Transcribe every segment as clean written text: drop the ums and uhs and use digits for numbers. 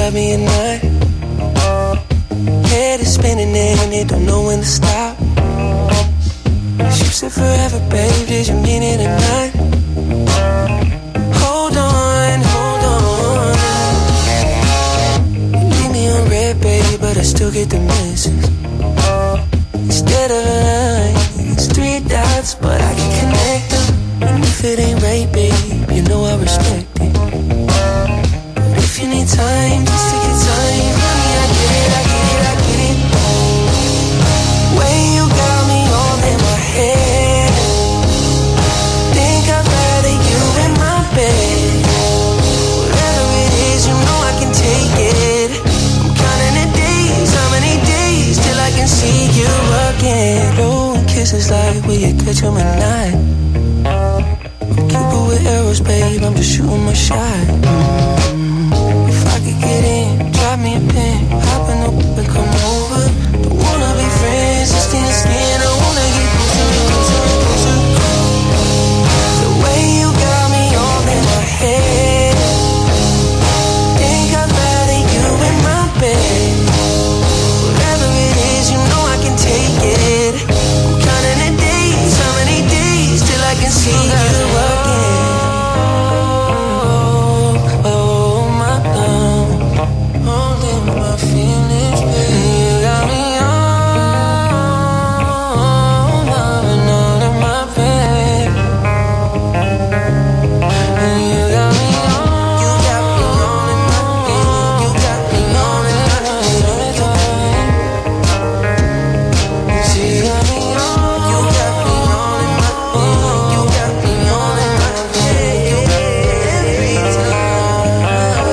got me at night. Head is spinning and it don't know when to stop. You said forever, babe, did you mean it or not? Hold on, hold on. You leave me on red, baby, but I still get the message. Instead of a line, it's 3 dots, but I can connect them. And if it ain't right, babe, you know I respect it. But if you need time, just take your time. Honey, I get it, I get it, I get it. Way you got me all in my head. Think I'd rather you in my bed. Whatever it is, you know I can take it. I'm counting the days, how many days till I can see you again. Blowing kisses like, will you catch them at night? I'm Cupid with arrows, babe, I'm just shooting my shot. If I could get in, drop me a pin, hop in the whip and come over. Don't wanna be friends, just skin to skin, I wanna get closer, closer, closer. The way you got me all in my head. Think I'd rather you in my bed. Whatever it is, you know I can take it. I'm counting the days, how many days till I can see you again. Oh my God, holding my feelings, baby. You got me all loving all of my bed. You got me all, you got me all in my bed. You got me all in my bed. You got me all, you got me all in my bed. You got me all in my bed. You got me every time.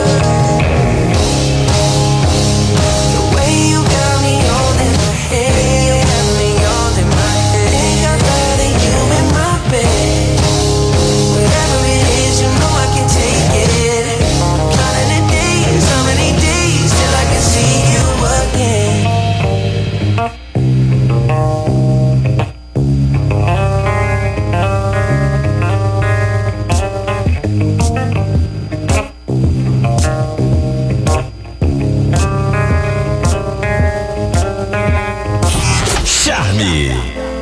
The way you got me all in my head. You got me all in my head. Think I'd rather you in my bed. Whatever it is, you know I can take it. Counting the days, how many days till I can see you again. Charme.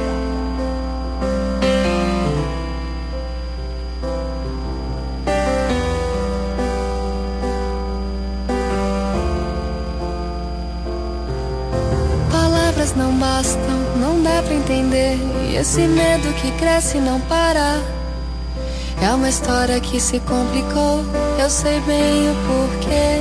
Palavras não bastam, não dá pra entender. E esse medo que cresce e não para. É uma história que se complicou, eu sei bem o porquê.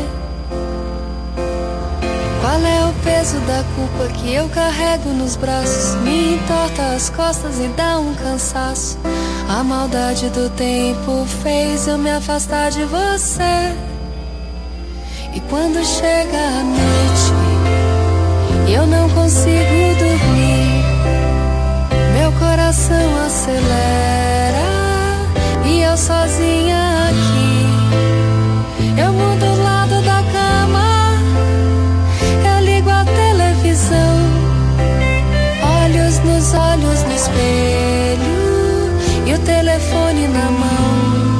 Qual é o peso da culpa que eu carrego nos braços? Me entorta as costas e dá um cansaço. A maldade do tempo fez eu me afastar de você. E quando chega a noite e eu não consigo dormir, meu coração acelera e eu sozinha aqui. Eu mudo o lado da cama, eu ligo a televisão, olhos nos olhos no espelho e o telefone na mão.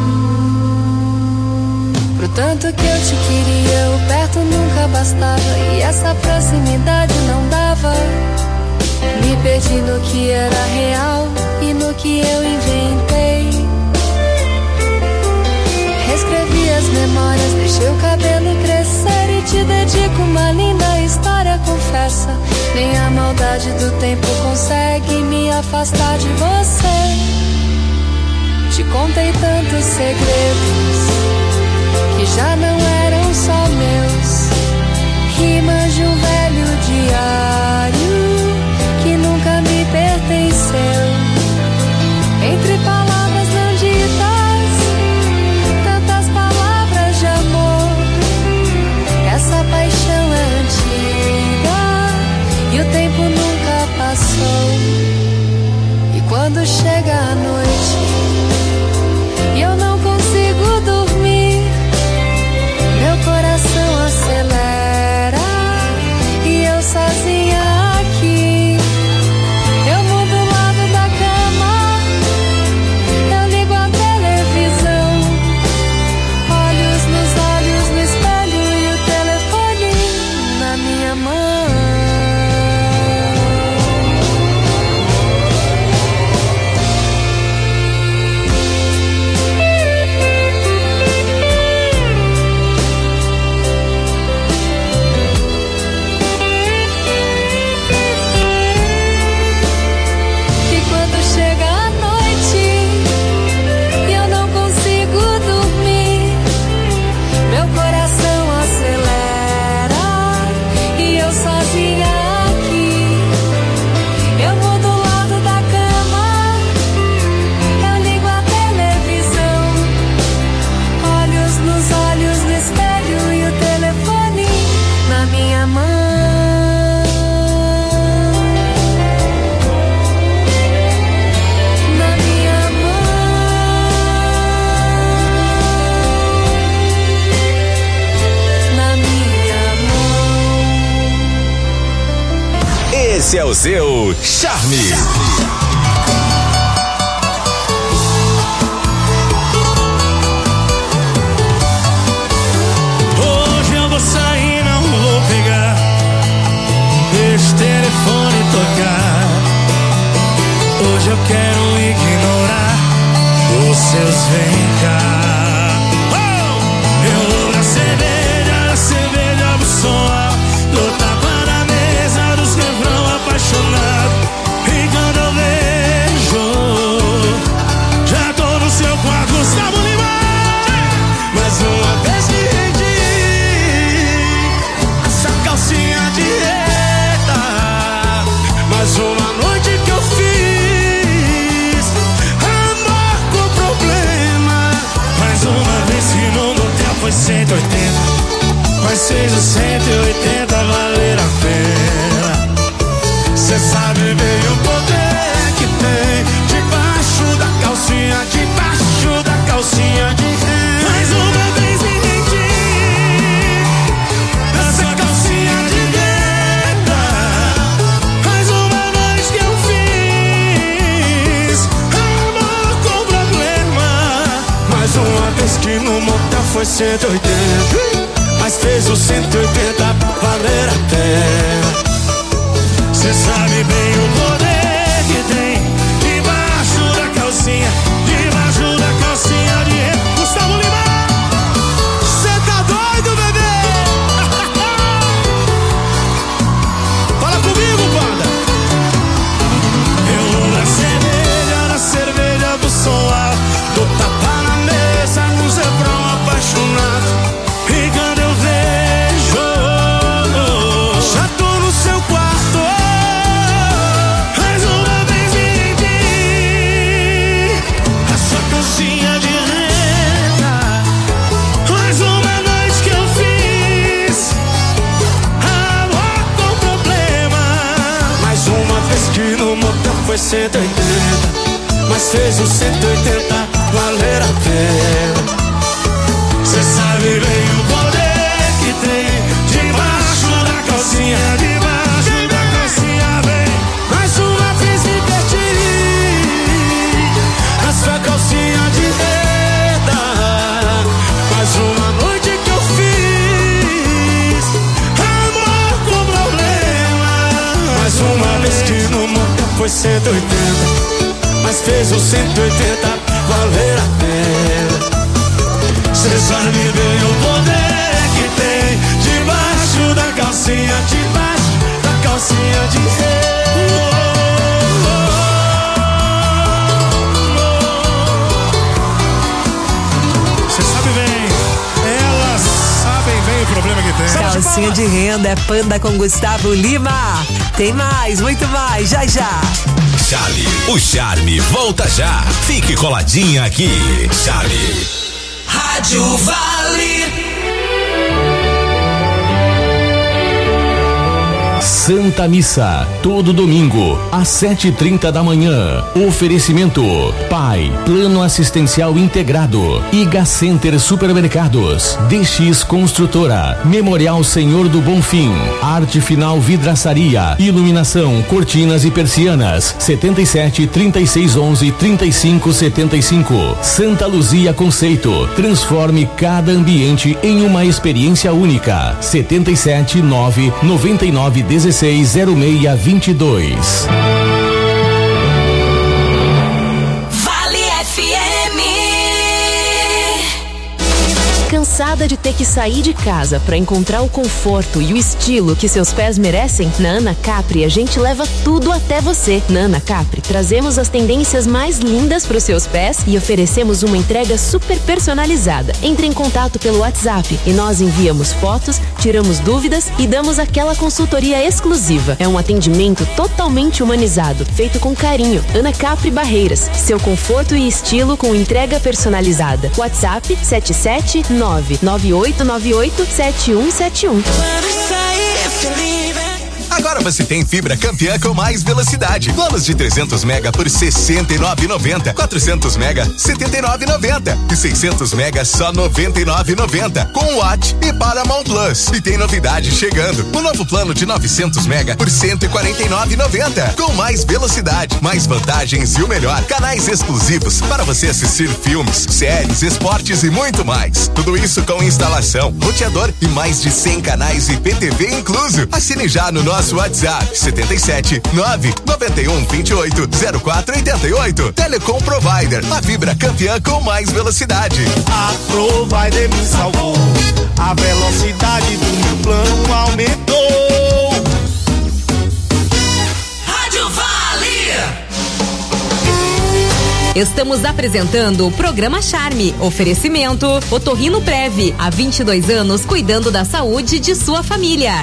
Pro tanto que eu te queria, o perto nunca bastava e essa proximidade não dava. Me perdi no que era real e no que eu inventei. Reescrevi as memórias, deixei o cabelo crescer e te dedico uma linda história, confessa. Nem a maldade do tempo consegue me afastar de você. Te contei tantos segredos que já não eram só meus, rimas de um velho diário que nunca me pertenceu. Entre palavras não ditas, tantas palavras de amor. Essa paixão é antiga e o tempo nunca passou. E quando chega a noite e eu não consigo dormir, meu coração Esse é o seu Charme. Hoje eu vou sair, não vou pegar. Deixa o telefone tocar. Hoje eu quero ignorar os seus vem cá. Eu vou na cerveja do som alto, dou tapa na mesa dos refrão apaixonado. E quando eu vejo, já tô no seu quarto, Gustavo Lima. Mais uma vez que rendi essa calcinha de reta. Mais uma noite que eu fiz amor com problema. Mais uma vez que no motel foi 180. Mas fez os 180 valer a pena. Cê sabe bem o poder que tem debaixo da calcinha, debaixo da calcinha de renda. Mais uma vez me rendi nessa calcinha de renda. Mais uma noite que eu fiz amor com problema. Mais uma vez que no motel foi 180. Mas fez os 180 valer a pena. Cê sabe bem o poder que tem debaixo da calcinha, debaixo da calcinha de renda. Gustavo Lima, cê tá doido, bebê? Fala comigo, banda. Eu vou na cerveja do som alto, dou tapa na mesa com zebrão apaixonado. E quando eu vejo, já tô no seu quarto. Mais uma vez me rendi essa calcinha de renda. Mais uma noite que eu fiz amor com problema. Mais uma vez que no motel foi 180. Mas fez os 180 valer a pena. Cê sabe bem o poder que tem debaixo da calcinha, debaixo da calcinha, vem. Mais uma vez me perdi a sua calcinha de renda. Mais uma noite que eu fiz amor com problema. Mais uma vez que no motel foi 180. Mas fez os 180 valer a pena. Cê sabe bem o poder que tem debaixo da calcinha, debaixo da calcinha de renda. Cê sabe bem, elas sabem bem o problema que tem. Calcinha de renda é Panda com Gustavo Lima. Tem mais, muito mais, já já. Charme, o Charme volta já. Fique coladinha aqui. Charme. Rádio Vale. Santa Missa, todo domingo, às 7h30 da manhã. Oferecimento: PAI, Plano Assistencial Integrado, Iga Center Supermercados, DX Construtora, Memorial Senhor do Bonfim, Arte Final Vidraçaria, Iluminação, Cortinas e Persianas, 77 36 11 35 75. Santa Luzia Conceito, transforme cada ambiente em uma experiência única. 77 9 99 16 0622. Vale FM. Cansada de ter que sair de casa para encontrar o conforto e o estilo que seus pés merecem? Na Ana Capri a gente leva tudo até você. Na Ana Capri trazemos as tendências mais lindas para os seus pés e oferecemos uma entrega super personalizada. Entre em contato pelo WhatsApp e nós enviamos fotos, tiramos dúvidas e damos aquela consultoria exclusiva. É um atendimento totalmente humanizado, feito com carinho. Ana Capri Barreiras, seu conforto e estilo com entrega personalizada. WhatsApp 77998987171. Agora você tem fibra Campeã com mais velocidade. Planos de 300 mega por R$ 69,90. 400 mega, R$ 79,90. E 600 mega, só R$ 99,90. Com Watt e Paramount Plus. E tem novidade chegando. O novo plano de 900 mega por R$ 149,90. Com mais velocidade, mais vantagens e o melhor, canais exclusivos para você assistir filmes, séries, esportes e muito mais. Tudo isso com instalação, roteador e mais de 100 canais IPTV incluso. Assine já no nosso WhatsApp 77 991 28 0488. Telecom Provider, a fibra campeã com mais velocidade. A Provider me salvou, a velocidade do meu plano aumentou. Rádio Vale. Estamos apresentando o programa Charme. Oferecimento Otorrino Prev, há 22 anos cuidando da saúde de sua família.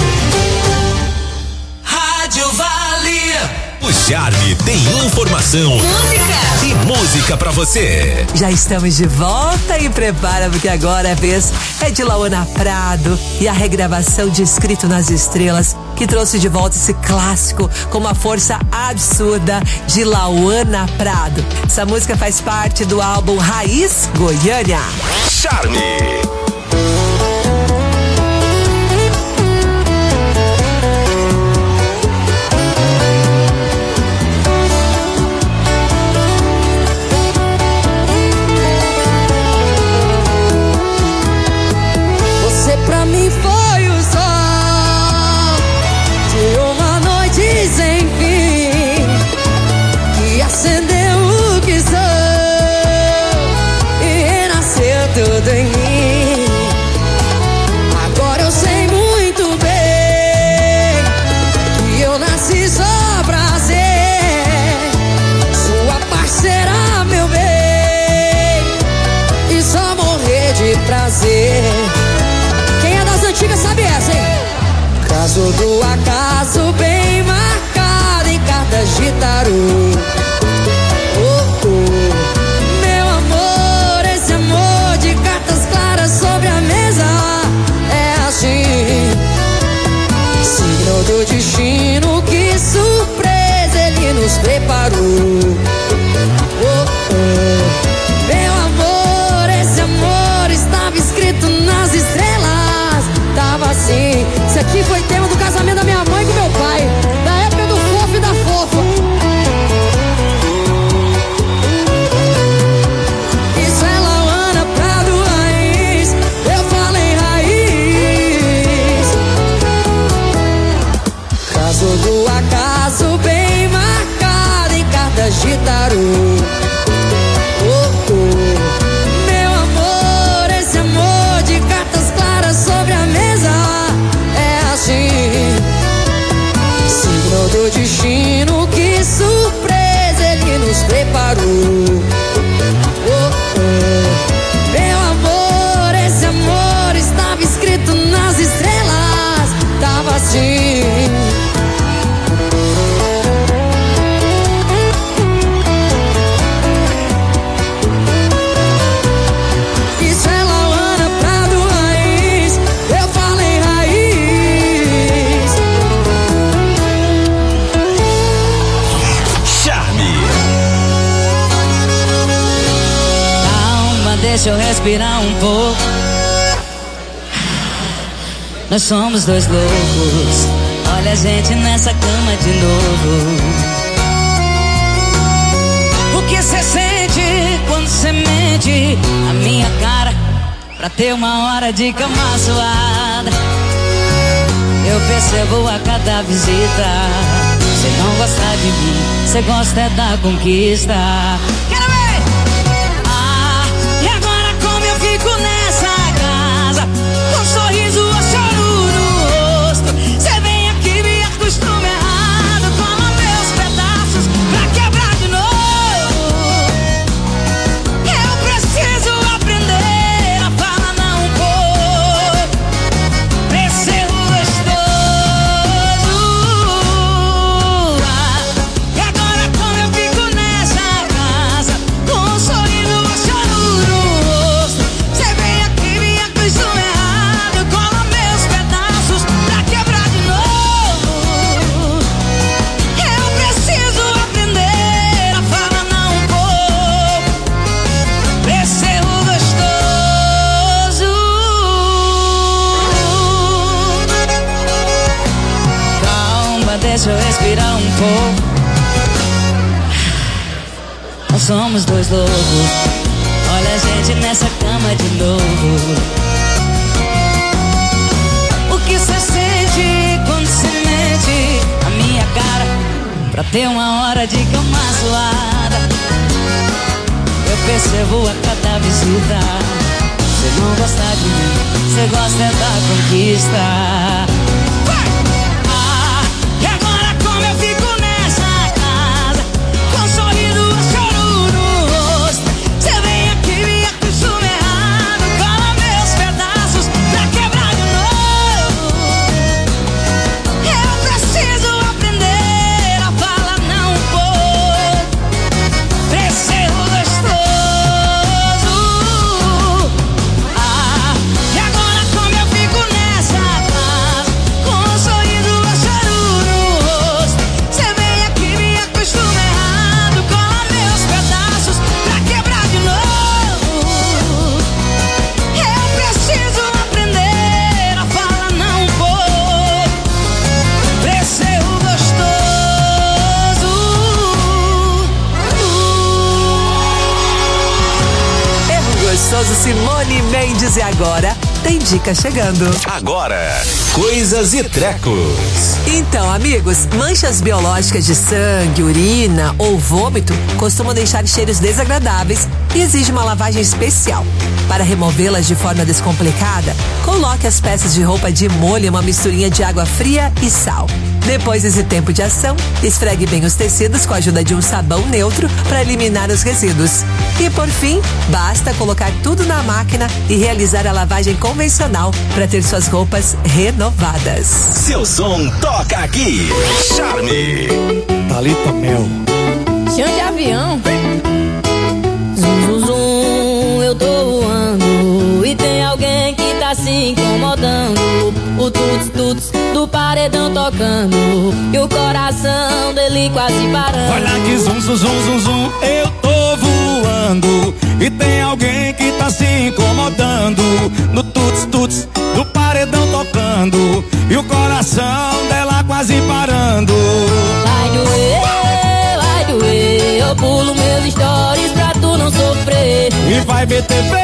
Rádio Vale. O Charme tem informação, música e música pra você. Já estamos de volta e prepara porque agora a vez é de Lauana Prado e a regravação de Escrito nas Estrelas, que trouxe de volta esse clássico com uma força absurda de Lauana Prado. Essa música faz parte do álbum Raiz Goiânia. Charme. Pra mim foi o sol de uma noite sem fim, que acendeu o que sou e renasceu tudo em mim. Agora eu sei muito bem que eu nasci só pra ser sua parceira, meu bem, e só morrer de prazer. Antiga sabe essa, hein? Caso do acaso bem marcado em cartas de tarô. Oh, oh. Meu amor, esse amor de cartas claras sobre a mesa é assim. Signo do destino, que surpresa ele nos preparou. Oh, oh. Meu amor, esse amor estava escrito nas estrelas. Tava assim. Isso aqui foi tema do casamento da minha mãe com meu pai, da época do fofo e da fofa. Isso é Lauana Prado Raiz. Eu falei raiz. Caso do acaso bem marcado em cartas de tarô. Oh, oh. Meu amor, esse amor de cartas claras sobre a mesa é assim. Signo do destino, que surpresa ele nos preparou. Oh, oh. Meu amor, esse amor estava escrito nas estrelas. Tava assim. Deixa eu respirar um pouco. Nós somos dois loucos. Olha a gente nessa cama de novo. O que cê sente quando cê mente na minha cara pra ter uma hora de cama suada? Eu percebo a cada visita. Cê não gosta de mim, cê gosta é da conquista. Quero ver! Fico nessa casa com um sorriso ou choro no rosto. Cê vem aqui, me acostuma errado. Toma meus pedaços pra quebrar de novo. Eu preciso aprender a falar não vou pra ser gostoso. E agora como eu fico nessa casa deixa eu respirar um pouco. Nós somos dois loucos. Olha a gente nessa cama de novo. O que cê sente quando cê mente a minha cara pra ter uma hora de cama suada? Eu percebo a cada visita. Cê não gosta de mim, cê gosta é da conquista. E agora como eu fico nessa casa, com um sorriso, um choro no rosto. Cê vem aqui, me acostuma errado, cola meus pedaços pra quebrar de novo. Eu preciso aprender a falar não vou. Preciso gostoso. E agora como eu fico nessa casa, com um sorriso, um choro no rosto. Cê vem aqui, me acostuma errado, cola meus pedaços pra quebrar de novo. Eu preciso aprender a falar não vou. Preciso gostoso. Erro gostoso, Simone Mendes. E agora tem dica chegando. Agora, coisas e trecos. Então, amigos, manchas biológicas de sangue, urina ou vômito costumam deixar cheiros desagradáveis e exigem uma lavagem especial. Para removê-las de forma descomplicada, coloque as peças de roupa de molho em uma misturinha de água fria e sal. Depois desse tempo de ação, esfregue bem os tecidos com a ajuda de um sabão neutro para eliminar os resíduos. E por fim, basta colocar tudo na máquina e realizar a lavagem convencional para ter suas roupas renovadas. Seu som toca aqui. Charme. Thalita Mel. Chão de avião. Zum, zum, zum, eu tô voando. E tem alguém que tá se incomodando. O tuts, tuts do paredão tocando. E o coração dele quase parando. Olha que zum, zum, zum, zum, zum, eu tô voando. E tem alguém que tá se incomodando. No tuts, tuts do paredão tocando. E o coração dela quase parando. Vai doer, eu pulo meus stories pra tu não sofrer. E vai ver TV,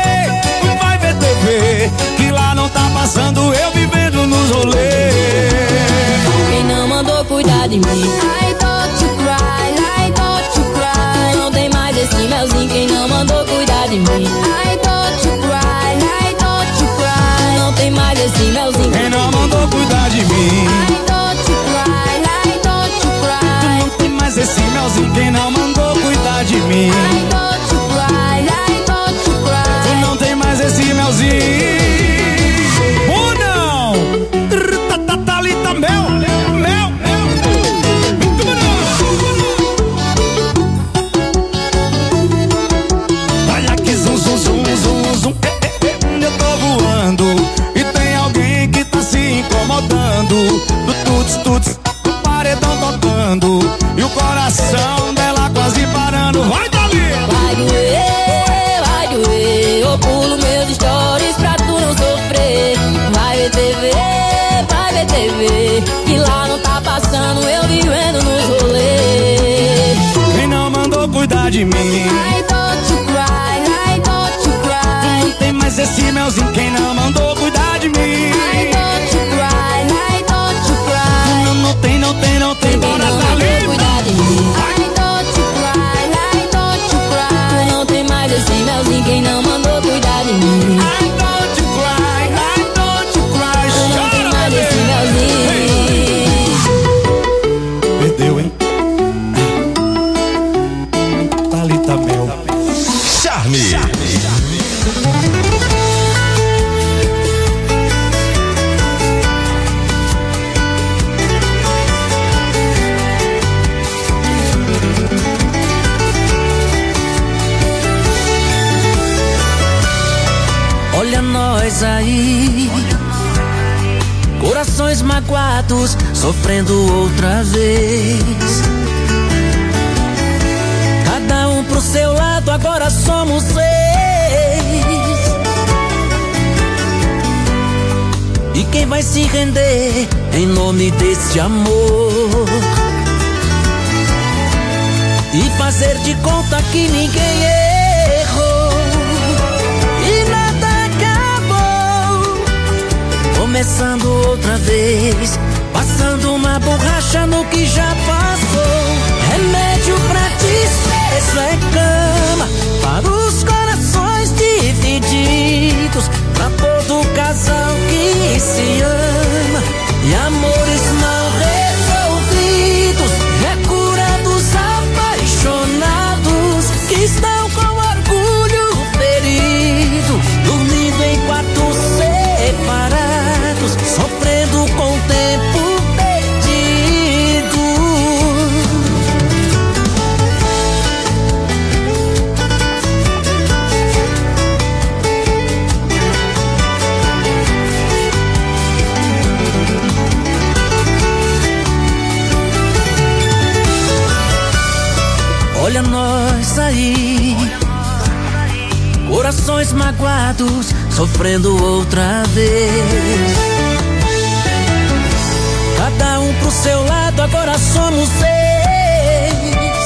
que lá não tá passando eu vivendo nos rolês. Quem não mandou cuidar de mim? I don't you cry, I don't you cry. Não tem mais esse melzinho, quem não mandou cuidar de mim? I don't you cry, I don't you cry. Não tem mais esse melzinho, quem não mandou cuidar de mim? I don't you cry, I don't you cry. Não tem mais esse melzinho, quem não mandou cuidar de mim? I don't you cry, I don't you cry. Tu não tem mais esse melzinho. Ou não? Thalita Mel. Olha que zum, zum, zum, zum, zum. Eu tô voando. E tem alguém que tá se incomodando. Do tuts, tuts, do paredão tocando. E o coração dela quase parando. Vai, Thalita! Vai doer, eu pulo meus stories pra tu não sofrer. Vai ver TV, que lá não tá passando eu vivendo nos rolês. Quem não mandou cuidar de mim? I don't you cry, I don't you cry. Não tem mais esse melzinho, quem não mandou cuidar de mim? I don't you cry, I don't you cry. Não tem, bora não Thalita! cuidar de mim. I don't you cry, I don't you cry. Não tem mais esse melzinho, quem não mandou cuidar de mim? I don't you cry, Não tem mais esse melzinho. Perdeu, hein? Thalita Mel. Charme. Olha nós aí, corações magoados, sofrendo outra vez. Cada um pro seu lado, agora somos 6. E quem vai se render em nome desse amor? e fazer de conta que ninguém errou e nada acabou. Começando outra vez, passando uma borracha no que já passou. Remédio pra desprezo é cama para os corações divididos, pra todo casal que se ama e amores mal resolvidos. É cura dos apaixonados que estão com orgulho ferido, dormindo em quartos separados, sofrendo com o tempo perdido. Olha nós aí, corações magoados, sofrendo outra vez. Cada um pro seu lado, agora somos seis.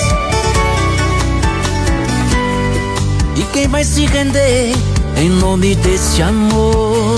E quem vai se render em nome desse amor?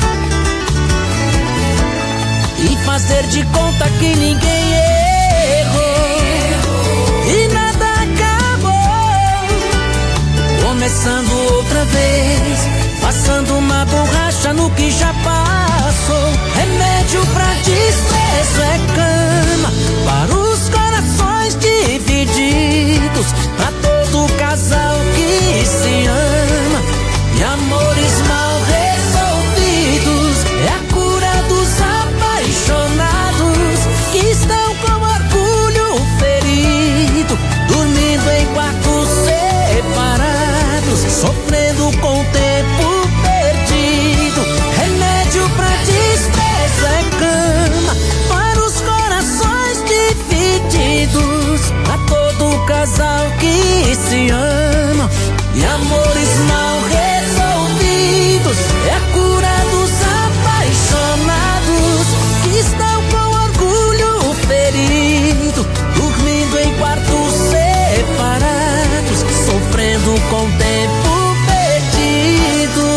E fazer de conta que ninguém errou e nada acabou. Começando outra vez, passando uma borracha no que já passou. Remédio pra desprezo é cama para os corações divididos, pra todo casal que se ama e amores mal resolvidos. É a cura dos apaixonados que estão com orgulho ferido, dormindo em quartos separados, sofrendo com o tempo perdido. Remédio pra desprezo é cama para os corações divididos, pra todo casal que se ama e amores mal resolvidos. É a cura dos apaixonados que estão com orgulho ferido, dormindo em quartos separados, sofrendo com o tempo perdido.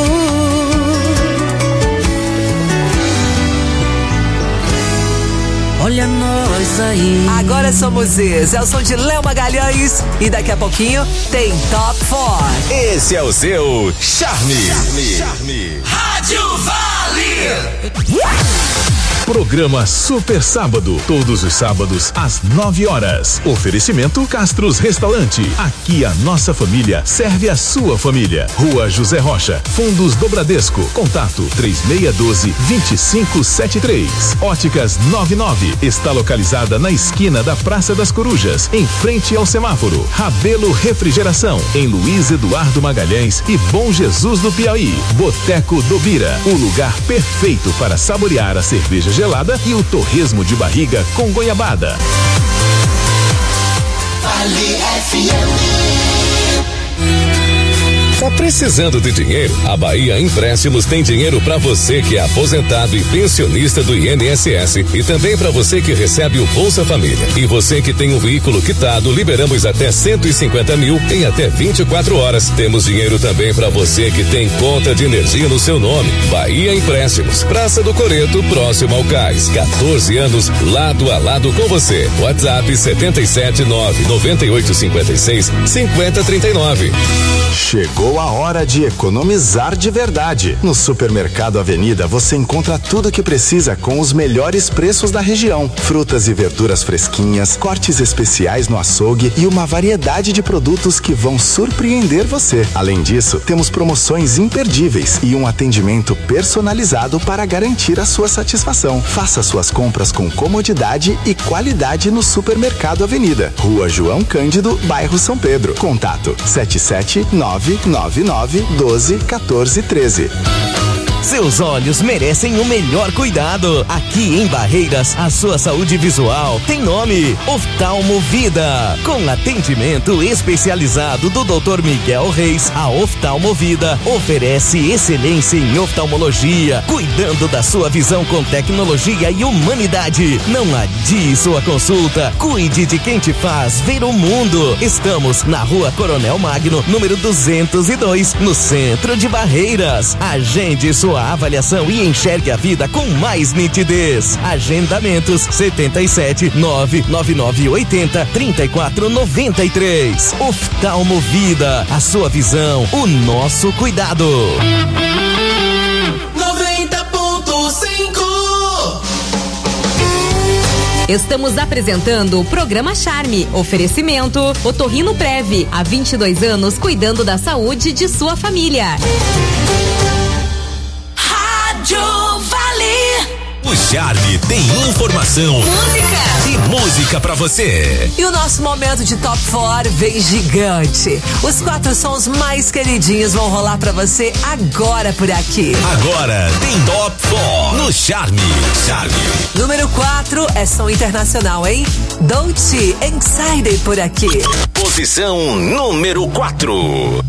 Olha nós aí. Agora somos ex. É o som de Léo Magalhães. E daqui a pouquinho tem Top 4. Esse é o seu Charme. Rádio Vale. Programa Super Sábado, todos os sábados às 9 horas. Oferecimento Castros Restaurante. Aqui a nossa família serve a sua família. Rua José Rocha, Fundos do Bradesco. Contato 3612-2573. Óticas 99 está localizada na esquina da Praça das Corujas, em frente ao semáforo. Rabelo Refrigeração, em Luiz Eduardo Magalhães e Bom Jesus do Piauí. Boteco do Bira, o lugar perfeito para saborear a cerveja gelada e o torresmo de barriga com goiabada. Vale FM. Tá precisando de dinheiro? A Bahia Empréstimos tem dinheiro para você que é aposentado e pensionista do INSS e também para você que recebe o Bolsa Família. E você que tem um veículo quitado, liberamos até 150 mil em até 24 horas. Temos dinheiro também para você que tem conta de energia no seu nome. Bahia Empréstimos, Praça do Coreto, próximo ao Cais. 14 anos, lado a lado com você. WhatsApp 779-9856-5039. Chegou a hora de economizar de verdade. No Supermercado Avenida você encontra tudo o que precisa com os melhores preços da região. Frutas e verduras fresquinhas, cortes especiais no açougue e uma variedade de produtos que vão surpreender você. Além disso, temos promoções imperdíveis e um atendimento personalizado para garantir a sua satisfação. Faça suas compras com comodidade e qualidade no Supermercado Avenida. Rua João Cândido, bairro São Pedro. Contato 77999121413. Seus olhos merecem o melhor cuidado. Aqui em Barreiras, a sua saúde visual tem nome: Oftalmo Vida. Com atendimento especializado do Dr. Miguel Reis, a Oftalmo Vida oferece excelência em oftalmologia, cuidando da sua visão com tecnologia e humanidade. Não adie sua consulta. Cuide de quem te faz ver o mundo. Estamos na Rua Coronel Magno, número 202, no centro de Barreiras. Agende sua avaliação e enxergue a vida com mais nitidez. Agendamentos 77 99980 3493. Oftalmo Vida, a sua visão, o nosso cuidado. 90.5. Estamos apresentando o programa Charme. Oferecimento Otorrino Prev, há 22 anos cuidando da saúde de sua família. Rádio Vale. O Charme tem informação, música e música pra você. E o nosso momento de Top 4 vem gigante. Os 4 sons mais queridinhos vão rolar pra você agora por aqui. Agora tem Top 4 no Charme. Número 4 é som internacional, hein? Dolce Inside por aqui. Posição número 4.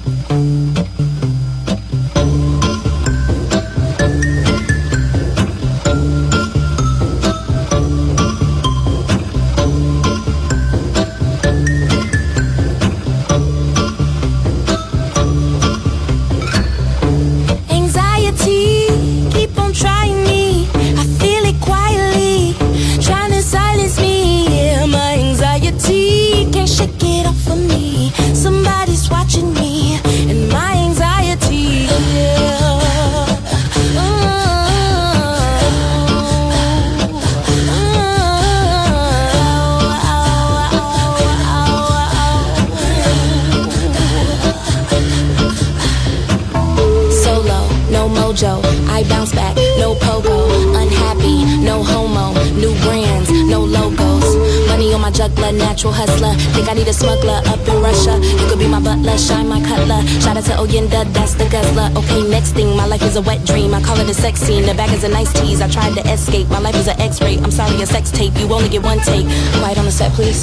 I bounce back, no pogo, unhappy, no homo, new brands, no logos, money on my juggler, natural hustler, think I need a smuggler up in Russia, you could be my butler, shine my cutler, shout out to Oyenda, that's the guzzler, okay next thing, my life is a wet dream, I call it a sex scene, the bag is a nice tease, I tried to escape, my life is an x-ray, I'm sorry a sex tape, you only get one take, quiet on the set please,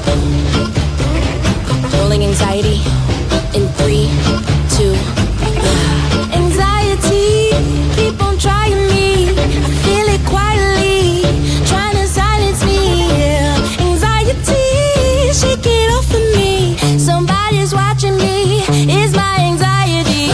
rolling anxiety, in 3, 2, 1, anxiety, keep on trying me, I feel it quietly, trying to silence me, yeah. Anxiety, shake it off of me, somebody's watching me, it's my anxiety,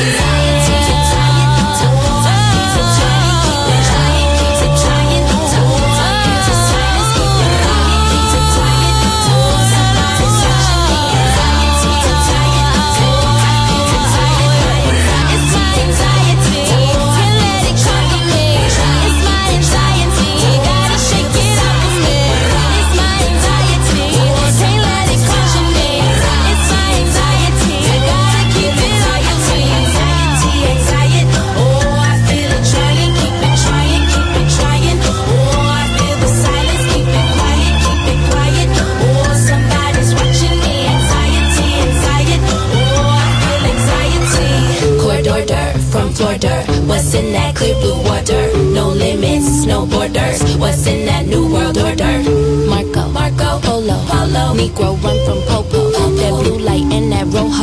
what's in that clear blue water? No limits, no borders. What's in that new world order? Marco, Polo, Negro run from Popo. That blue light and that Rojo.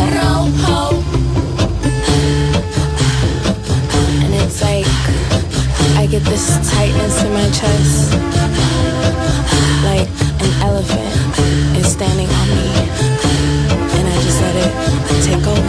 And it's like I get this tightness in my chest, like an elephant is standing on me, and I just let it take over.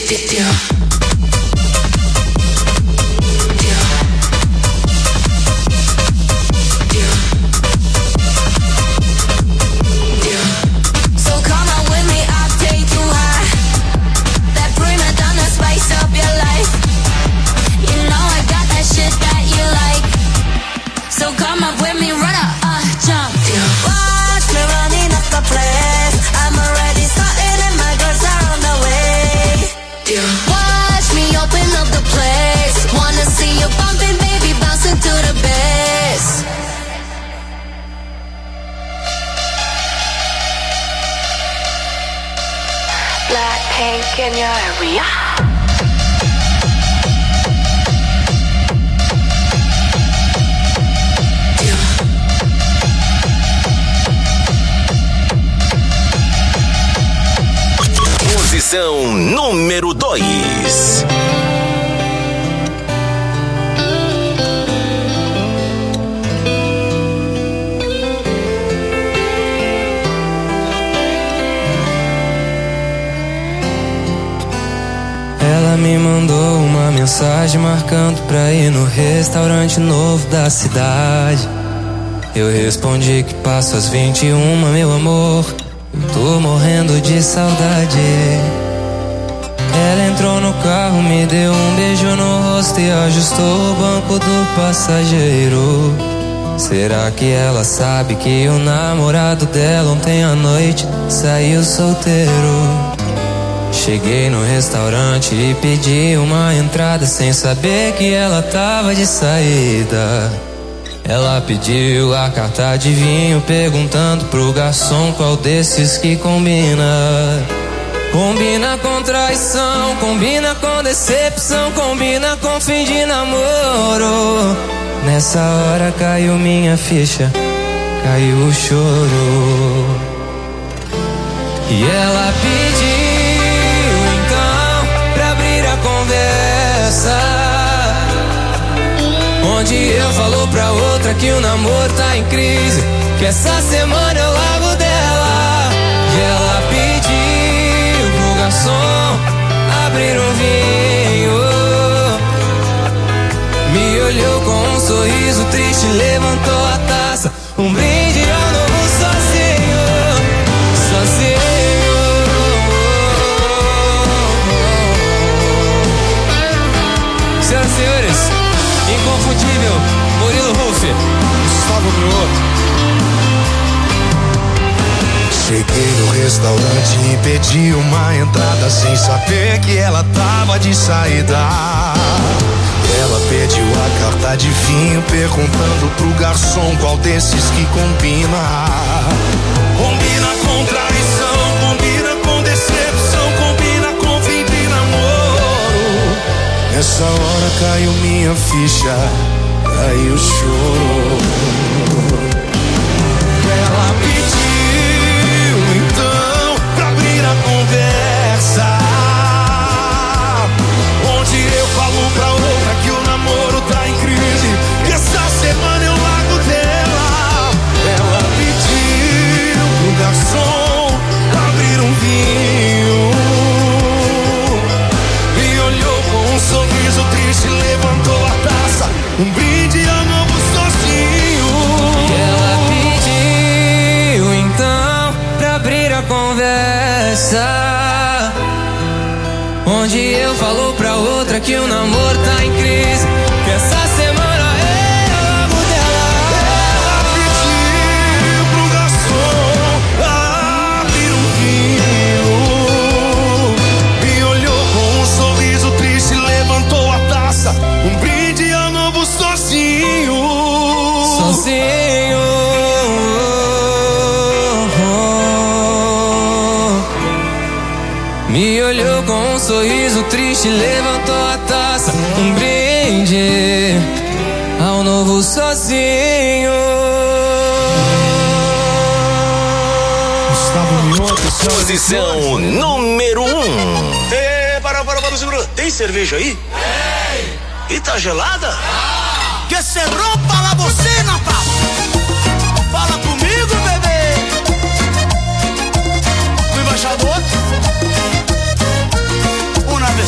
Blackpink in your area. Posição número 2. Ela me mandou uma mensagem marcando pra ir no restaurante novo da cidade. Eu respondi que passo às 21, meu amor. Eu tô morrendo de saudade. Ela entrou no carro, me deu um beijo no rosto e ajustou o banco do passageiro. Será que ela sabe que o namorado dela ontem à noite saiu solteiro? Cheguei no restaurante e pedi uma entrada sem saber que ela tava de saída. Ela pediu a carta de vinho perguntando pro garçom qual desses que combina. Combina com traição, combina com decepção, combina com fim de namoro. Nessa hora caiu minha ficha, caiu o choro. E ela pediu então pra abrir a conversa, onde eu falo pra outra que o namoro tá em crise, que essa semana eu largo dela. E ela pediu pro garçom abrir um vinho, me olhou com um sorriso triste, levantou a taça, um brinde ao novo sozinho, sozinho. Senhoras e senhores, inconfundível Murilo Ruff, Gustavo Mioto. Cheguei no restaurante e pedi uma entrada sem saber que ela tava de saída. Ela pediu a carta de vinho perguntando pro garçom qual desses que combina. Combina com traição, combina com decepção, combina com fim de namoro. Nessa hora caiu minha ficha, caiu o choro. Ela pediu então pra abrir a conversa, onde eu falo pra outra que o namoro tá em crise, e essa semana eu largo dela. Ela pediu pro garçom abrir um vinho, me olhou com um sorriso triste, levantou a taça, um brinde ao novo sozinho. E ela pediu então pra abrir a conversa, onde eu falo pra outra que o namoro tá em crise, que essa semana eu largo dela. Ela pediu pro garçom abrir um vinho, me olhou com um sorriso triste, levantou a taça, um brinde ao novo sozinho. Sozinho. Me olhou com um sorriso triste, levantou a taça, um brinde ao novo sozinho. Posição número 1. Para, segura. Tem cerveja aí? Tem. E tá gelada? Que se rompa la bocina, pá. Fala comigo, bebê. O embaixador. Uma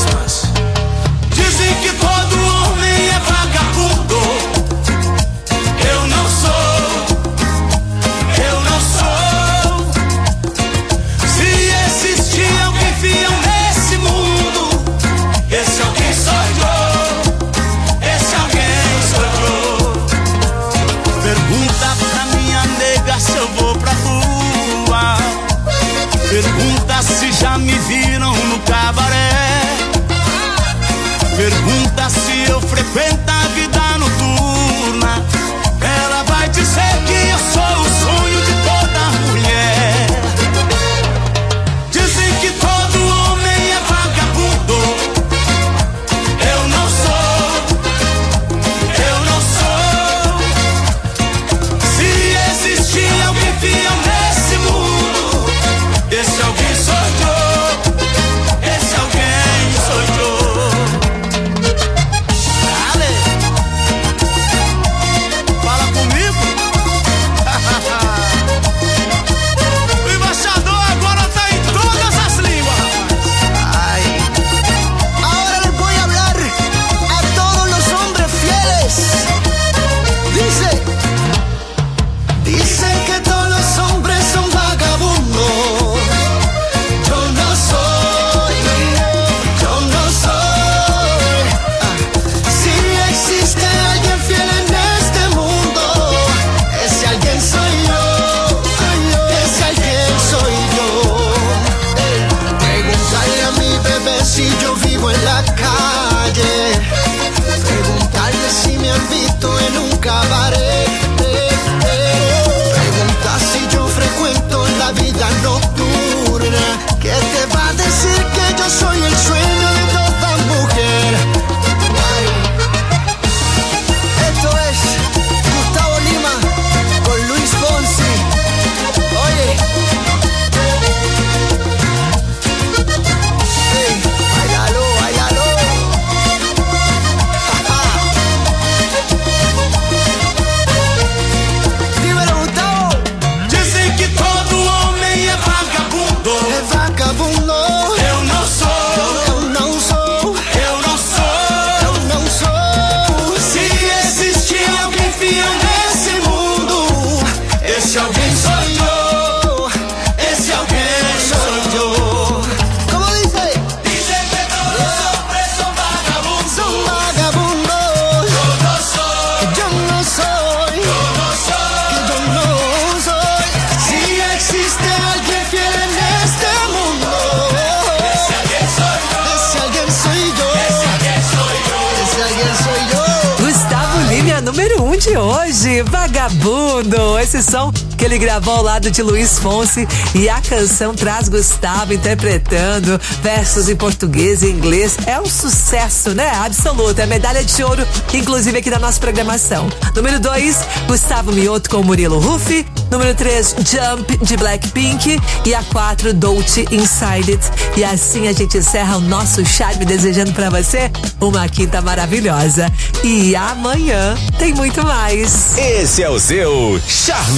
Esse alguém sou eu. Esse alguém sou eu. Como dice ahí? Dicen que todos los hombres son vagabundos. Son vagabundos. Yo no soy. Yo no soy. Yo no soy. Que yo no soy. Si existe alguien fiel en este mundo, Ese alguien soy yo. ese alguien soy yo. Ese alguien soy yo. Esse alguien soy yo. Gustavo Lima é a número 1 de hoje, Vagabundo. Esse som que ele gravou ao lado de Luiz Fonsi, e a canção traz Gustavo interpretando versos em português e inglês. É um sucesso, né? Absoluto. É medalha de ouro, inclusive aqui na nossa programação. Número 2, Gustavo Mioto com Murilo Huff. Número 3, Jump de Blackpink. E a 4, Dolce Inside It. E assim a gente encerra o nosso charme, desejando pra você uma quinta maravilhosa. E amanhã tem muito mais. Esse é o seu Charme.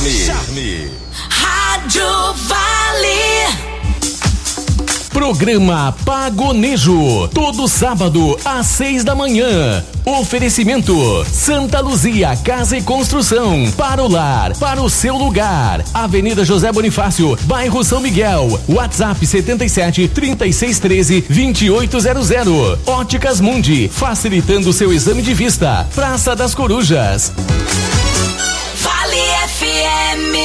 Rádio Vale. Programa Pagonejo, todo sábado às 6 da manhã. Oferecimento Santa Luzia Casa e Construção, para o lar, para o seu lugar. Avenida José Bonifácio, bairro São Miguel. WhatsApp 77 3613 2800. Óticas Mundi, facilitando seu exame de vista. Praça das Corujas. Vale FM.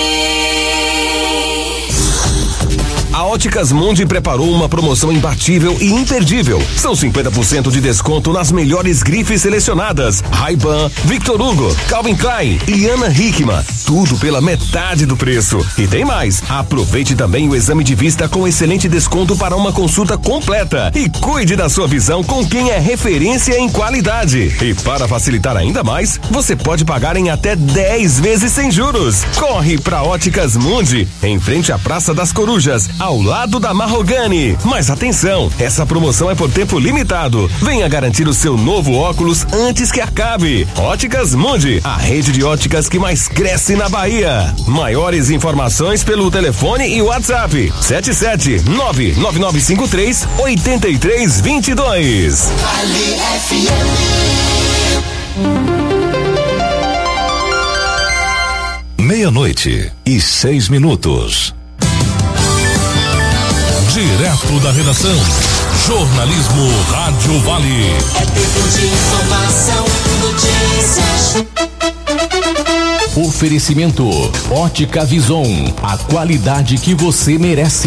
A Óticas Mundi preparou uma promoção imbatível e imperdível. São 50% de desconto nas melhores grifes selecionadas: Ray-Ban, Victor Hugo, Calvin Klein e Ana Hickman. Tudo pela metade do preço. E tem mais. Aproveite também o exame de vista com excelente desconto para uma consulta completa. E cuide da sua visão com quem é referência em qualidade. E para facilitar ainda mais, você pode pagar em até 10 vezes sem juros. Corre pra Óticas Mundi, em frente à Praça das Corujas, ao lado da Marrogani. Mas atenção, essa promoção é por tempo limitado. Venha garantir o seu novo óculos antes que acabe. Óticas Mundi, a rede de óticas que mais cresce na Bahia. Maiores informações pelo telefone e WhatsApp 77-99953-8322. Vale FM. Meia-noite e 6 minutos. Direto da redação, jornalismo Rádio Vale. É tempo de informação, notícias. Oferecimento Ótica Vison, a qualidade que você merece.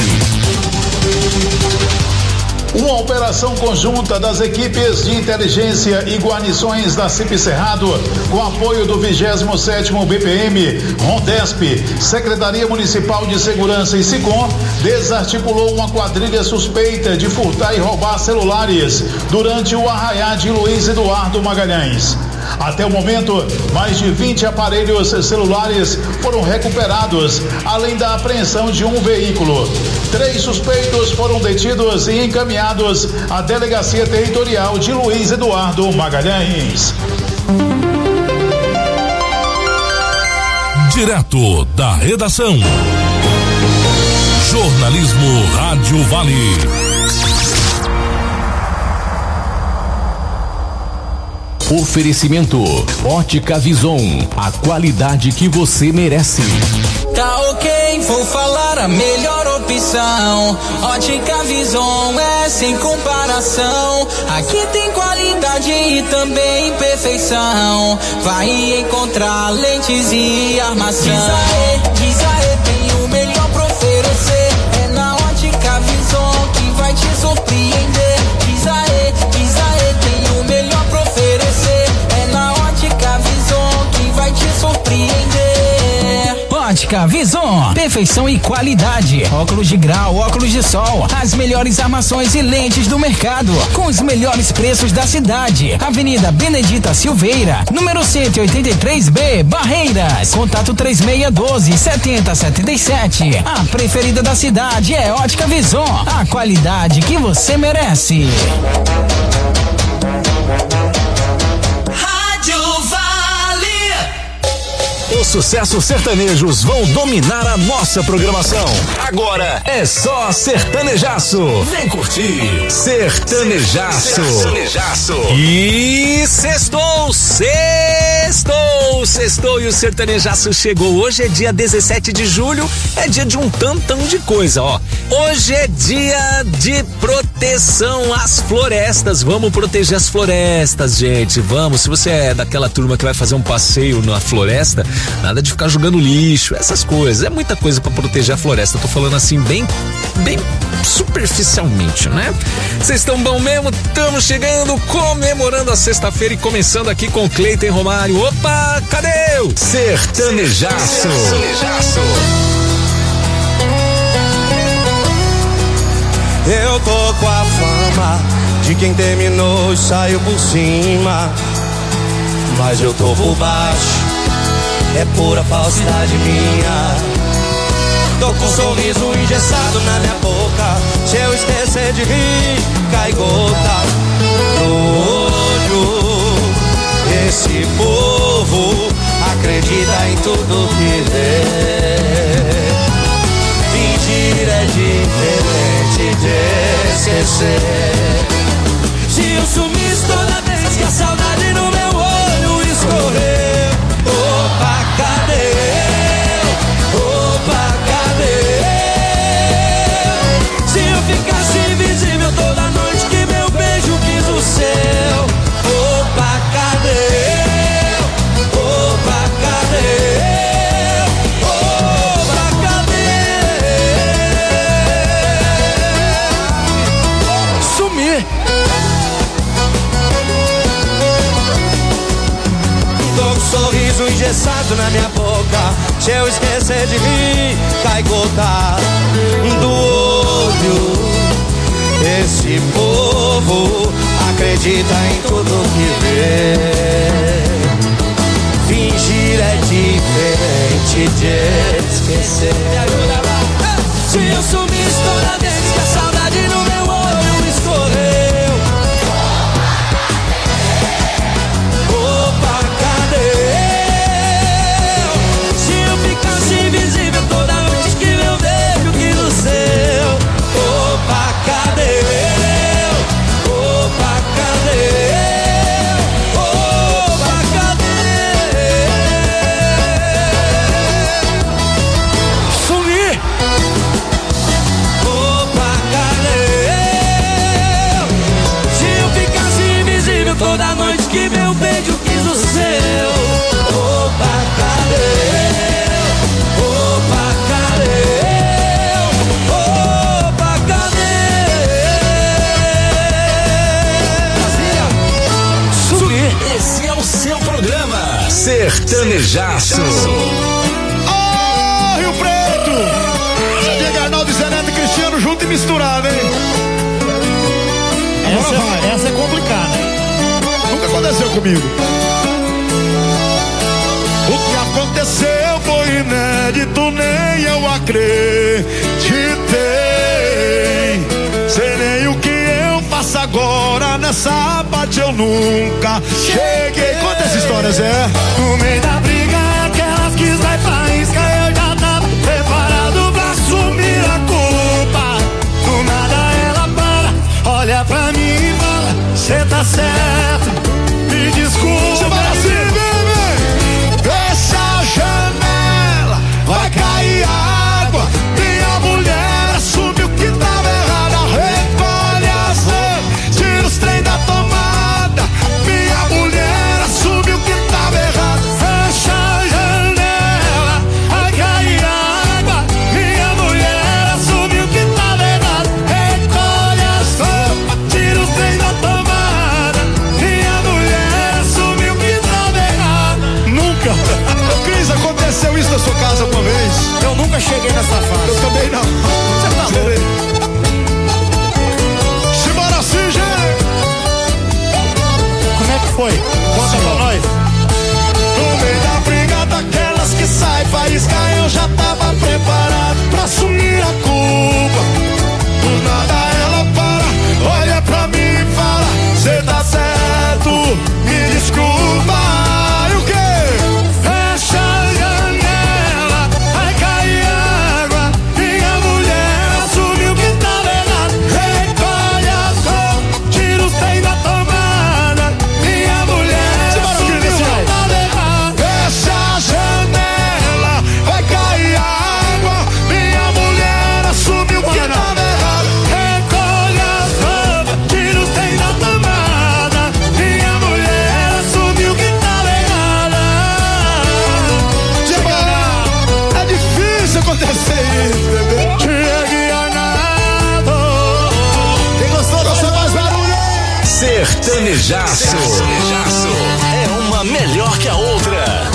Uma operação conjunta das equipes de inteligência e guarnições da CIP Cerrado, com apoio do 27º BPM, Rondesp, Secretaria Municipal de Segurança e SICOM, desarticulou uma quadrilha suspeita de furtar e roubar celulares durante o arraiá de Luiz Eduardo Magalhães. Até o momento, mais de 20 aparelhos celulares foram recuperados, além da apreensão de um veículo. 3 suspeitos foram detidos e encaminhados à Delegacia Territorial de Luiz Eduardo Magalhães. Direto da redação, jornalismo Rádio Vale. Oferecimento Ótica Vison, a qualidade que você merece. Tá ok, vou falar a melhor opção. Ótica Vison é sem comparação. Aqui tem qualidade e também perfeição. Vai encontrar lentes e armação. Diz aê, tem o melhor pra oferecer. É na Ótica Vison que vai te surpreender. Diz aê, tem o melhor pra oferecer. É na Ótica Vison que vai te surpreender. Ótica Vison, perfeição e qualidade. Óculos de grau, óculos de sol, as melhores armações e lentes do mercado, com os melhores preços da cidade. Avenida Benedita Silveira, número 183B, Barreiras. Contato 3612-7077. A preferida da cidade é Ótica Vison, a qualidade que você merece. Os sucessos sertanejos vão dominar a nossa programação. Agora é só sertanejaço. Vem curtir. Sertanejaço. E sextou. Sextou e o sertanejaço chegou. Hoje é dia 17 de julho, é dia de um tantão de coisa, ó. Hoje é dia de proteção às florestas. Vamos proteger as florestas, gente. Vamos. Se você é daquela turma que vai fazer um passeio na floresta, nada de ficar jogando lixo, essas coisas. É muita coisa pra proteger a floresta. Tô falando assim bem superficialmente, né? Vocês estão bom mesmo? Estamos chegando, comemorando a sexta-feira e começando aqui com Cleiton Romário. Opa, cadê o Sertanejaço? Eu tô com a fama de quem terminou e saiu por cima, mas eu tô por baixo, é pura falsidade minha. Tô com um sorriso engessado na minha boca, se eu esquecer de rir, cai gota no olho. Esse povo acredita em tudo que vê. Fingir é diferente de esquecer. Se eu sumisse toda vez que a saudade no meu olho escorreu, opa, cadê eu? Opa, cadê eu? Se eu ficasse invisível toda noite que meu beijo quis o seu, opa, cadê eu? Opa, cadê eu? Opa, cadê? Sumir. Tô com um sorriso engessado na minha boca, se eu esquecer de rir, cai gota do olho. Esse povo acredita em tudo que vê. Fingir é diferente de esquecer. Me ajuda lá. Se eu sumisse toda vez que a saudade no meu olho escorreu, opa, cadê eu? Se eu ficasse invisível toda noite que meu beijo quis o seu, opa, cadê eu? Opa, cadê eu? Opa, cadê? Sumir. Opa, cadê eu? Se eu ficasse invisível toda noite que meu beijo quis o seu, opa, cadê eu? Opa, cadê eu? Opa, cadê? Sumir. Esse é o seu programa Sertanejaço. Ô, Rio Preto! Você diga Arnaldo, Zé Neto e Cristiano junto e misturado, hein? Essa é complicada. Nunca aconteceu comigo. O que aconteceu foi inédito, nem eu acreditei. Sei nem o que eu faço agora, nessa parte eu nunca cheguei. Conta essa história, Zé. No meio da briga, aquelas que vai faísca, eu já tava preparado pra assumir a culpa. Do nada ela para, olha pra mim e fala: cê tá certo, me desculpa. Assim, bebê, fecha a janela, vai cair água. Minha mulher assumiu que tava errada, recolhe as roupas, tira os trem da tomada. Minha mulher assumiu que tava errada. Fecha a janela, vai cair água. Minha mulher assumiu que tava errada, recolhe as roupas, tira os trem da tomada. Minha mulher assumiu que tava errada. Nunca. Ô Cris, aconteceu isso na sua casa uma vez? Eu nunca cheguei nessa fase. Eu também não. Você tá louco? Simbora assim, gente. Como é que foi? Conta pra nós. No meio da briga daquelas que sai faísca, eu já tava preparado pra assumir a culpa. Do nada ela para, olha pra mim e fala: cê tá certo, me desculpa. E o quê? Fecha a janela, vai cair água. Minha mulher assumiu que tava errado, recolhe as roupas, tira os trem da tomada. Minha mulher assumiu que tava errado. Sertanejaço. É uma melhor que a outra.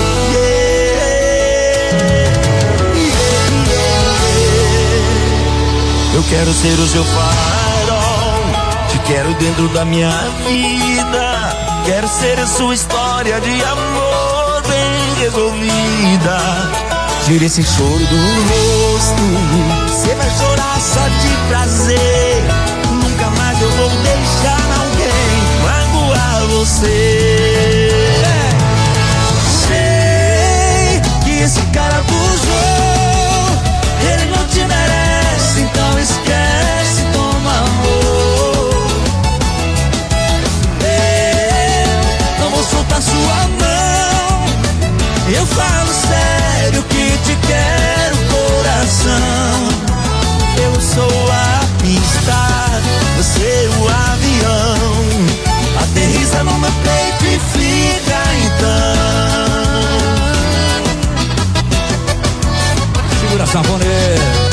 Eu quero ser o seu farol, te quero dentro da minha vida. Quero ser a sua história de amor bem resolvida. Tira esse choro do rosto, você vai chorar só de prazer. Nunca mais eu vou deixar alguém magoar você. Sei que esse cara abusou, ele não te merece, então esquece, toma amor. Eu não vou soltar sua mão, eu falo sério que te quero, coração. Eu sou a pista, você o avião. Aterriza no meu peito e fica então. Segura a sanfoneira.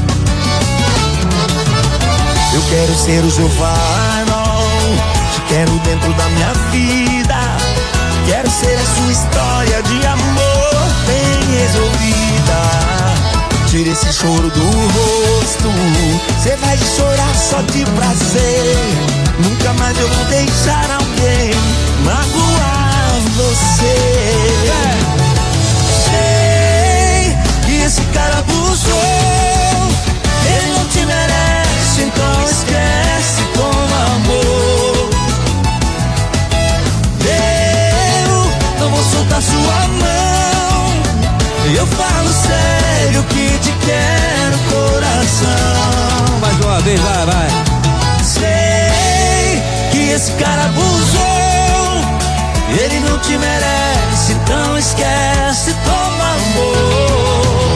Eu quero ser o seu farol, te quero dentro da minha vida. Quero ser a sua história de amor bem resolvida. Tira esse choro do rosto, cê vai chorar só de prazer. Nunca mais eu vou deixar alguém magoar você. Sei que esse cara abusou, ele não te merece, então esquece, toma amor. Eu não vou soltar sua mão, eu falo sério que te quero, coração. Mais uma vez, vai. Sei que esse cara abusou, ele não te merece, então esquece, toma amor.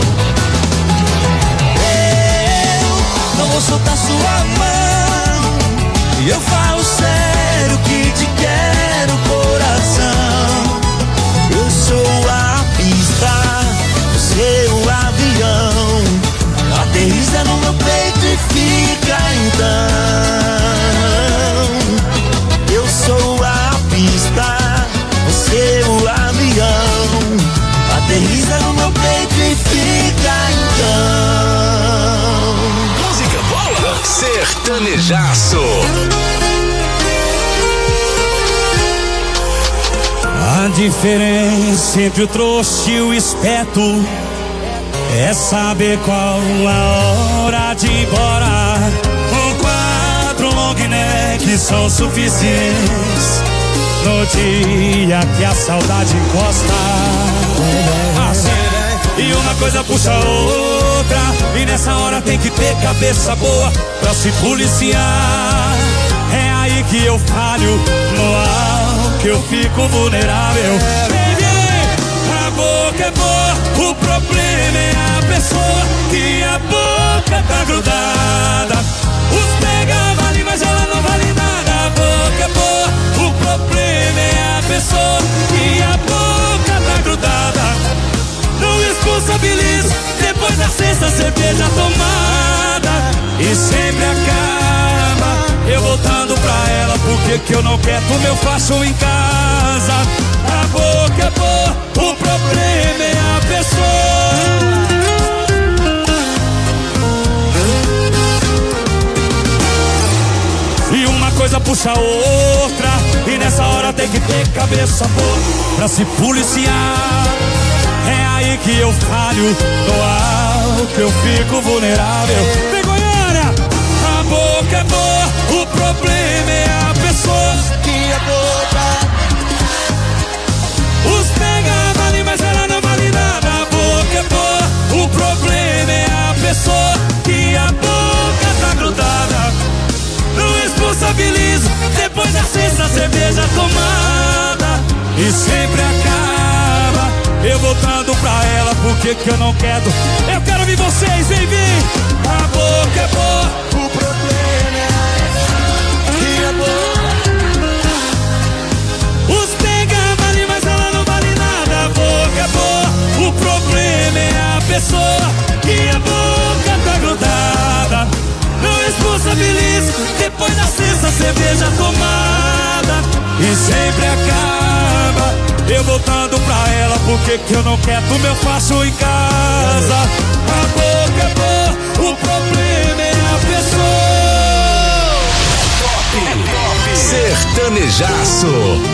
Eu não vou soltar sua mão, e eu falo sério que te quero, coração. Eu sou a pista, você o avião. Aterriza no meu peito e fica então. Eu sou a pista, você o avião. Aterriza no meu peito e fica então. Música boa, sertanejaço. A diferença entre o trouxa e o esperto é saber qual a hora de ir embora. Um 4 long neck são suficientes no dia que a saudade encosta. E uma coisa puxa a outra, e nessa hora tem que ter cabeça boa pra se policiar. É aí que eu falho, no ar que eu fico vulnerável. A boca é boa, o problema é a pessoa que a boca tá grudada. Os pega vale, mas ela não vale nada. A boca é boa, o problema é a pessoa que a boca tá grudada. Não responsabilizo depois da sexta cerveja tomada. E sempre acaba eu voltando pra ela, porque que eu não quero, como eu faço em casa. A boca é boa, o problema é a pessoa. E uma coisa puxa a outra, e nessa hora tem que ter cabeça boa pra se policiar. É aí que eu falho, no ar que eu fico vulnerável. Vem Goiânia! A boca é boa, o problema é a pessoa que a boca. Os pega vale, mas ela não vale nada. A boca é boa, o problema é a pessoa que a boca tá grudada. Não responsabilizo depois da sexta cerveja tomada. E sempre acaba eu voltando pra ela, porque que eu não quero. Eu quero ouvir vocês, vem vir. A boca é boa, o problema é que a boca. Os pega vale, mas ela não vale nada. A boca é boa, o problema é a pessoa que a boca tá grudada. Não responsabilizo depois da sexta cerveja tomada. Eu voltando pra ela, porque que eu não quero, eu faço em casa. Acabou, o problema é a pessoa. Top Sertanejaço.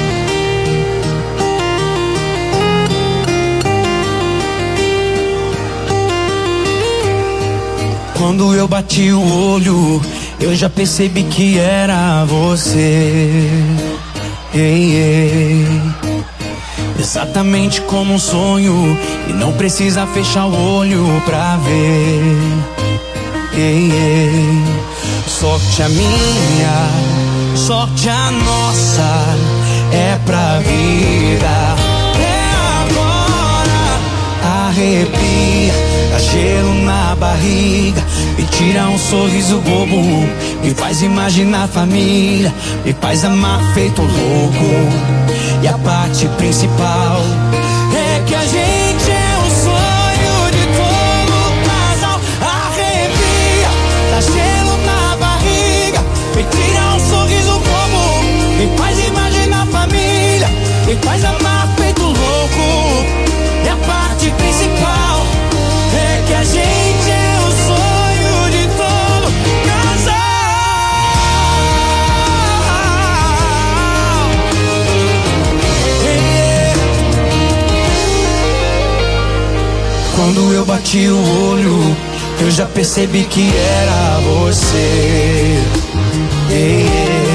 Quando eu bati o olho, eu já percebi que era você. Ei, ei. Exatamente como um sonho, e não precisa fechar o olho pra ver. Ei, ei. Sorte a minha, sorte a nossa, é pra vida. É agora, arrepia, dá gelo na barriga, me tira um sorriso bobo, me faz imaginar família, me faz amar feito louco. E a parte principal é que a gente é o sonho de todo casal. Arrepia, dá gelo na barriga, me tira um sorriso bobo, me faz imaginar família, me faz amar feito louco. E a parte principal é que a gente é o sonho de todo casal. Quando eu bati o olho, eu já percebi que era você. Ei,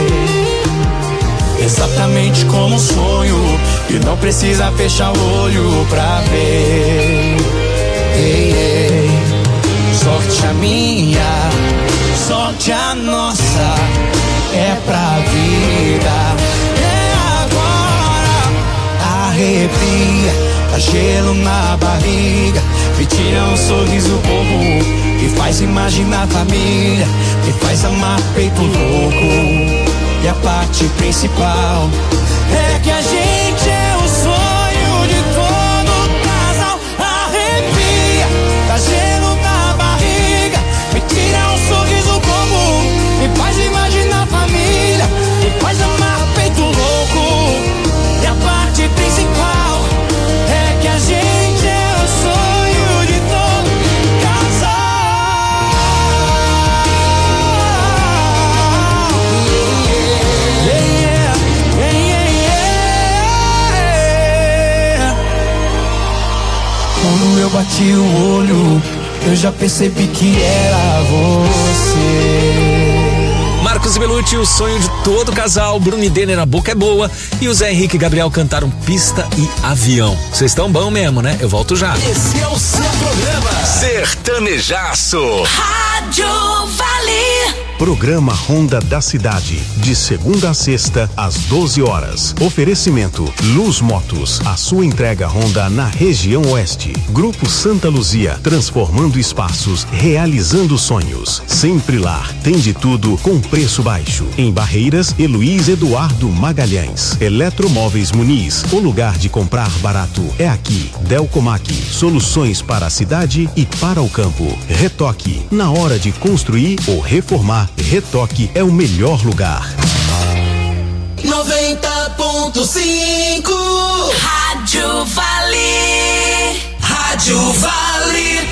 ei. Exatamente como um sonho, e não precisa fechar o olho pra ver. Ei, ei. Sorte a minha, sorte a nossa, é pra vida. É agora, arrepia, dá gelo na barriga, me tira um sorriso bobo, me faz imaginar família, me faz amar feito louco. E a parte principal é que a gente é o sonho de todo casal. Arrepia, dá gelo na barriga, me tira um sorriso bobo, me faz imaginar família, me faz amar feito louco. E a parte principal é que a gente é o sonho de todo casal. Yeah, yeah, yeah, yeah. Quando eu bati o olho, eu já percebi que era você. Marcos e Belucci, o sonho de todo casal. Bruno e Denner, A Boca é Boa. E o Zé Henrique e Gabriel cantaram Pista e Avião. Vocês estão bom mesmo, né? Eu volto já. Esse é o seu programa Sertanejaço. Rádio Vale. Programa Ronda da Cidade, de segunda a sexta, às 12 horas. Oferecimento Luz Motos, a sua entrega Honda na região oeste. Grupo Santa Luzia, transformando espaços, realizando sonhos. Sempre Lar, tem de tudo com preço baixo. Em Barreiras, Heloís Eduardo Magalhães. Eletromóveis Muniz, o lugar de comprar barato é aqui. Delcomac, soluções para a cidade e para o campo. Retoque, na hora de construir ou reformar, Retoque é o melhor lugar. 90.5 Rádio Vale. Rádio Vale.